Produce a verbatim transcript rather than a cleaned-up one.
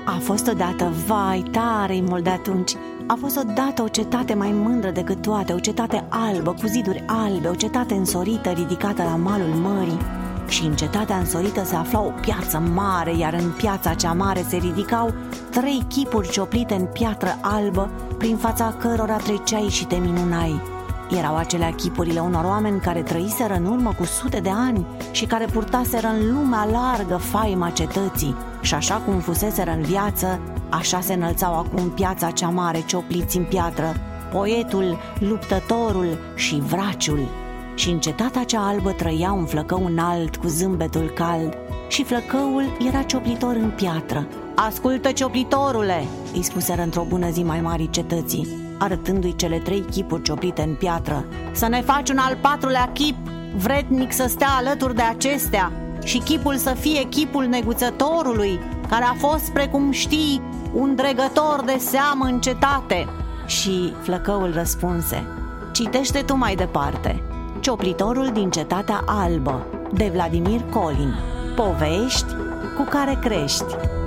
A fost odată, vai, tare-i mult de atunci. A fost odată o cetate mai mândră decât toate, o cetate albă, cu ziduri albe, o cetate însorită ridicată la malul mării. Și în cetatea însorită se afla o piață mare, iar în piața cea mare se ridicau trei chipuri cioplite în piatră albă, prin fața cărora treceai și te minunai. Erau acelea chipurile unor oameni care trăiseră în urmă cu sute de ani și care purtaseră în lumea largă faima cetății. Și așa cum fuseseră în viață, așa se înălțau acum piața cea mare, ciopliți în piatră, poetul, luptătorul și vraciul. Și în cetatea cea albă trăia un flăcău înalt cu zâmbetul cald și flăcăul era cioplitor în piatră. "Ascultă, cioplitorule!" îi spuseră într-o bună zi mai mari cetății, arătându-i cele trei chipuri cioplite în piatră. "Să ne faci un al patrulea chip, vrednic să stea alături de acestea, și chipul să fie chipul neguțătorului, care a fost, precum știi, un dregător de seamă în cetate." Și flăcăul răspunse: "Citește tu mai departe. Cioplitorul din cetatea albă, de Vladimir Colin. Povești cu care crești."